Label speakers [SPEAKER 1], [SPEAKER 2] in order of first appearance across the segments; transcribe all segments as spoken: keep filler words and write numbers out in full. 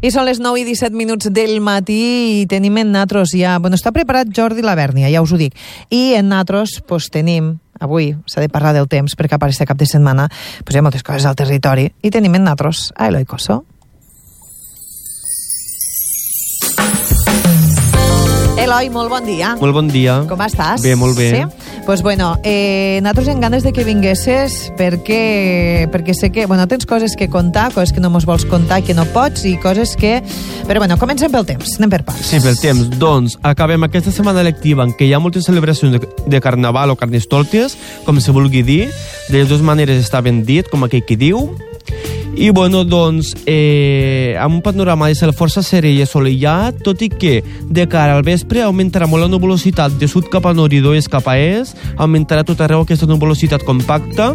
[SPEAKER 1] I són les nou i disset minuts del matí i tenim en natros ja... Bueno, està preparat Jordi Labèrnia, ja us ho dic. I en natros, doncs, tenim... Avui s'ha de parlar del temps, perquè a part este cap de setmana pues, hi ha moltes coses al territori. I tenim en natros a Eloi Cosso. Eloi, molt bon dia.
[SPEAKER 2] Molt bon dia.
[SPEAKER 1] Com estàs?
[SPEAKER 2] Bé, molt bé.
[SPEAKER 1] Sí? Pues bueno, eh, nosaltres en ganes de que vinguessis perquè, perquè sé que, bueno, tens coses que contar, coses que no mos vols contar i que no pots i coses que... Però bueno, comencem pel temps, anem per parts.
[SPEAKER 2] Sí, pel temps. Doncs acabem aquesta setmana lectiva en què hi ha moltes celebracions de, de carnaval o carnestoltes, com se vulgui dir. De les dues maneres està ben dit, com aquell qui diu. I, bueno, doncs, eh, amb un panorama de cel força serè i assolellat, tot i que de cara al vespre augmentarà molt la nuvolositat de sud cap a nord i d'oest cap a est, augmentarà tot arreu aquesta nuvolositat compacta,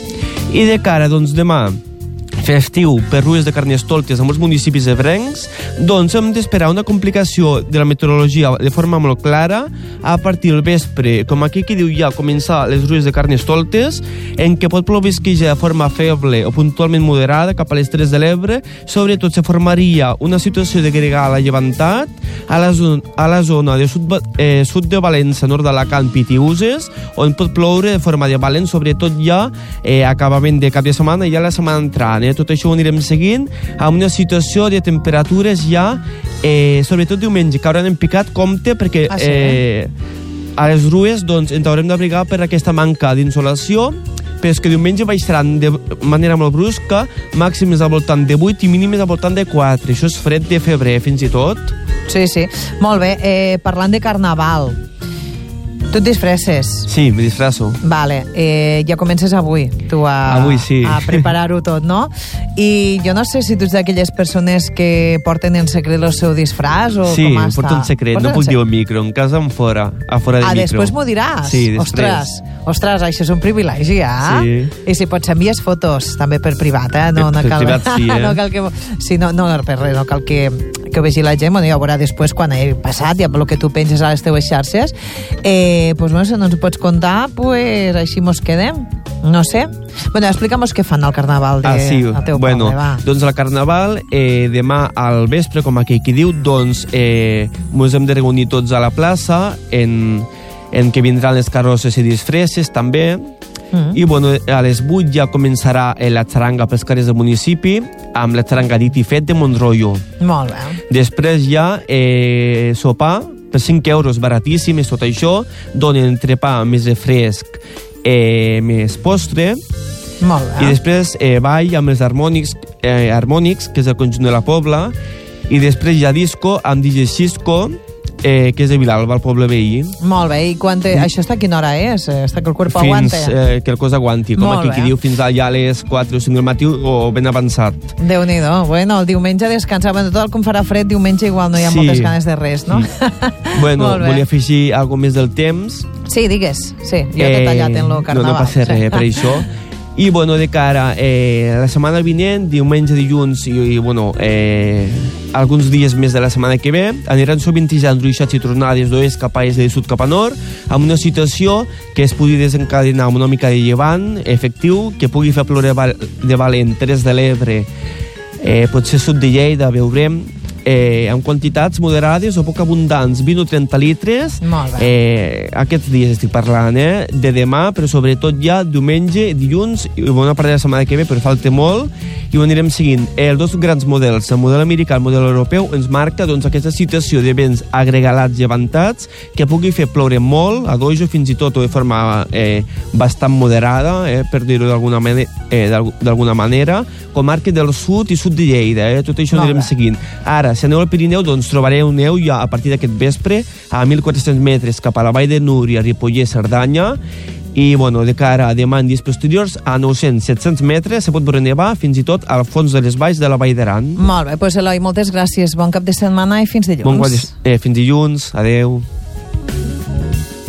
[SPEAKER 2] i de cara, doncs, demà, festiu per rues de carnestoltes a molts municipis ebrencs, doncs hem d'esperar una complicació de la meteorologia de forma molt clara a partir del vespre, com aquí qui diu ja començar les rues de carnestoltes, en què pot plovisquejar de forma feble o puntualment moderada cap a les Terres de l'Ebre. Sobretot se formaria una situació de gregal a llevantat a la zona, a la zona de sud, eh, sud de València, nord d'Alacant, Pitiuses, on pot ploure de forma de valent, sobretot ja eh, acabament de cap de setmana i ja la setmana entrant. Eh? Tot això ho anirem seguint amb una situació de temperatures ja, eh, sobretot diumenge, que hauran en picat compte perquè ah, sí? eh, a les rues doncs, ens haurem d'abrigar per aquesta manca d'insolació, però és que diumenge baixaran de manera molt brusca, màximes al voltant de vuit i mínimes al voltant de quatre. Això és fred de febrer, fins i tot.
[SPEAKER 1] Sí, sí. Molt bé. Eh, parlant de carnaval, tu et disfresses?
[SPEAKER 2] Sí, me disfresso.
[SPEAKER 1] Vale, eh, ja comences avui, tu a,
[SPEAKER 2] avui, sí.
[SPEAKER 1] a preparar-ho tot, no? I jo no sé si tu ets d'aquelles persones que porten en secret el seu disfraç o
[SPEAKER 2] sí,
[SPEAKER 1] com està.
[SPEAKER 2] Sí, porto en secret,
[SPEAKER 1] porten
[SPEAKER 2] no puc dir al micro, en casa en fora, a fora de
[SPEAKER 1] ah,
[SPEAKER 2] micro.
[SPEAKER 1] Ah, després m'ho diràs?
[SPEAKER 2] Sí, després.
[SPEAKER 1] Ostres, ostres, això és un privilegi, ja.
[SPEAKER 2] Sí.
[SPEAKER 1] I si pots envies fotos, també per privat, eh? No,
[SPEAKER 2] per,
[SPEAKER 1] no cal,
[SPEAKER 2] per privat, sí, eh?
[SPEAKER 1] no cal que... Sí, no, no, no, per res, no cal que, que ho vegi la gent, bueno, ja ho veurà després quan he passat, ja el que tu penses a les teues xarxes. Eh, doncs, bueno, si no ens pots contar, pues així mos quedem. No sé. Bueno, explica'm-nos què fan al carnaval de,
[SPEAKER 2] ah, sí.
[SPEAKER 1] al teu
[SPEAKER 2] bueno,
[SPEAKER 1] poble, va.
[SPEAKER 2] Doncs al carnaval, eh, demà al vespre, com aquell qui diu, doncs eh, ens hem de reunir tots a la plaça, en, en què vindran les carrosses i disfresses, també. Mm. I bueno, a les vuit ja començarà la xaranga pels carrers del municipi amb la xaranga dit i fet de Montroio.
[SPEAKER 1] Molt bé.
[SPEAKER 2] Després ja eh, sopar per cinc euros, baratíssim, és tot això. Donen entrepà més refresc, eh, més postre.
[SPEAKER 1] Molt bé.
[SPEAKER 2] I després eh, ball amb els harmònics, eh, harmònics, que és el conjunt de la Pobla. I després ja disco amb D J Cisco, Eh, que és de Vilalba, al poble veí.
[SPEAKER 1] Molt bé, i quan te... això està a quina hora és? Està que el cuerpo
[SPEAKER 2] fins,
[SPEAKER 1] aguante?
[SPEAKER 2] Fins eh, que el cos aguanti, com
[SPEAKER 1] Molt
[SPEAKER 2] aquí
[SPEAKER 1] bé.
[SPEAKER 2] qui diu, fins allà a les quatre o cinc del matí o ben avançat.
[SPEAKER 1] Déu-n'hi-do. Bueno, el diumenge descansar. Bueno, tot el com farà fred, diumenge igual no hi ha
[SPEAKER 2] sí.
[SPEAKER 1] moltes ganes de res, no?
[SPEAKER 2] Mm. Bueno, volia afegir alguna més del temps.
[SPEAKER 1] Sí, digues. Sí, jo t'he tallat en lo carnaval.
[SPEAKER 2] No, no passa res,
[SPEAKER 1] sí.
[SPEAKER 2] per això. I, bueno, de cara eh, la setmana vinent, diumenge, dilluns i, i bueno, eh, alguns dies més de la setmana que ve, aniran sovintejant ruixats i tronades d'oest cap a est i de sud cap a nord, amb una situació que es pugui desencadenar amb una mica de llevant efectiu, que pugui fer ploure de valent Terres de l'Ebre, eh, potser sud de Lleida, veurem, eh, amb quantitats moderades o poc abundants, vint o trenta litres.
[SPEAKER 1] Molt bé.
[SPEAKER 2] Eh, aquests dies estic parlant, eh, de demà, però sobretot ja diumenge, dilluns i bona part de la setmana que ve, però falta molt, i ho anirem seguint. Eh, els dos grans models, el model americà i el model europeu, ens marca doncs, aquesta situació de vents agregalats llevantats que pugui fer ploure molt, a dojo, fins i tot o de forma eh, bastant moderada, eh, per dir-ho d'alguna manera, eh, d'alguna manera, comarca del sud i sud de Lleida, eh, tot això ho anirem seguint. Ara, si aneu al Pirineu, doncs trobareu neu ja a partir d'aquest vespre a mil quatre-cents metres cap a la Vall de Núria, Ripollès, Cerdanya, i bueno, de cara a demà en dies posteriors a nou-cents a set-cents metres se pot veure nevar fins i tot al fons de les valls de la Vall d'Aran.
[SPEAKER 1] Molt bé, doncs Eloi, moltes gràcies, bon cap de setmana i fins dilluns.
[SPEAKER 2] Bon cap de... eh, fins dilluns, adeu.